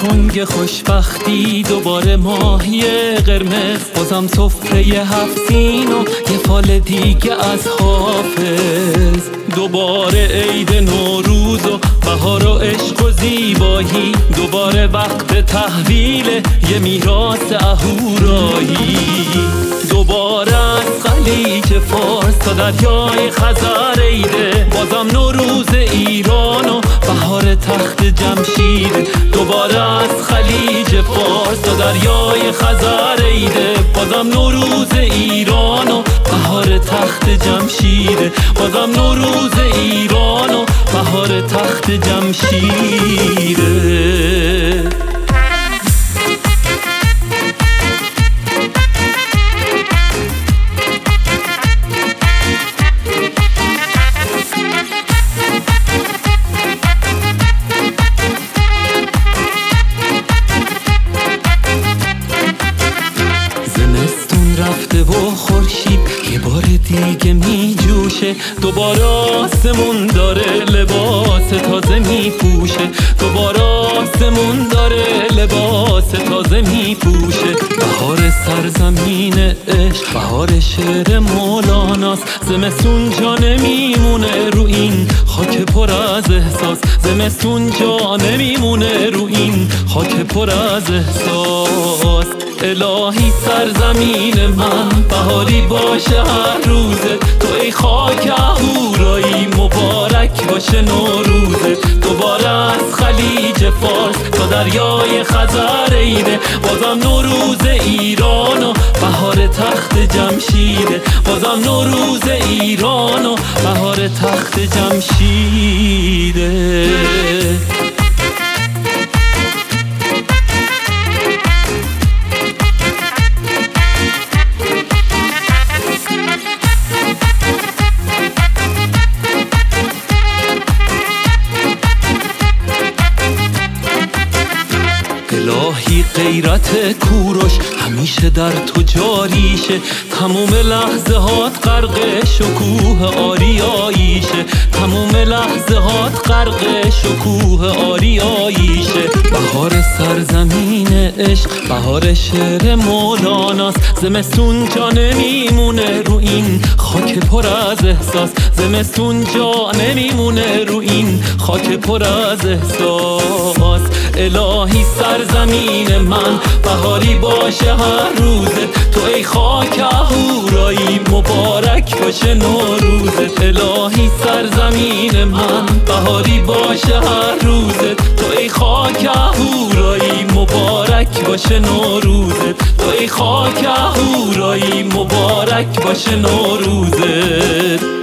تنگ خوشبختی، دوباره ماهی قرمز، بازم سفره 7 سین و یه فال دیگه از حافظ. دوباره عید نوروز و بهار و عشق و زیبایی، دوباره وقت تحویل یه میراث اهورایی. دوباره از خلیج فارس تا دریای خزر عیده، بازم نوروز ایران و بهار تخت جمشید. دوباره از خلیج فارس تا دریای خزر عیده، بازم نوروز ایران و بهار تخت جمشید. بازم نوروز ایران و بهار تخت جمشید. زمستون رفته و خورشید یه بار دیگه می جوشه، دوباره آسمون داره لباس تازه می پوشه. دوباره آسمون داره لباس تازه می پوشه. بهار سرزمین عشق، بهار شعر مولاناست. زمستون جا نمیمونه رو این خاک پر از احساس. زمستون جا نمیمونه رو این خاک پر از احساس. الهی سرزمین من بهاری باشه هر روزه، تو ای خاک اهورایی مبارک باشه نوروزه. دوباره از خلیج فارس تا دریای خزر عیده، بازم نوروز ایران و بهار تخت جمشیده. بازم نوروز ایران و بهار تخت جمشیده. الهی غیرت کوروش همیشه در تو جاریشه، تموم لحظه هات غرق شکوه آریاییشه. تموم لحظه هات غرق شکوه آریاییشه. بهار سرزمین عشق، بهار شعر مولاناست. زمستون جا نمیمونه رو این خاک پر از احساس. زمستون جا نمیمونه رو این خاک پر از احساس. الهی سرزمین من بهاری باشه هر روزه، تو ای خاک اهورایی مبارک باشه نوروزه. الهی سرزمین من بهاری باشه هر روزه، تو ای خاک اهورایی مبارک باشه نوروزه. تو ای خاک اهورایی مبارک باشه نوروزه.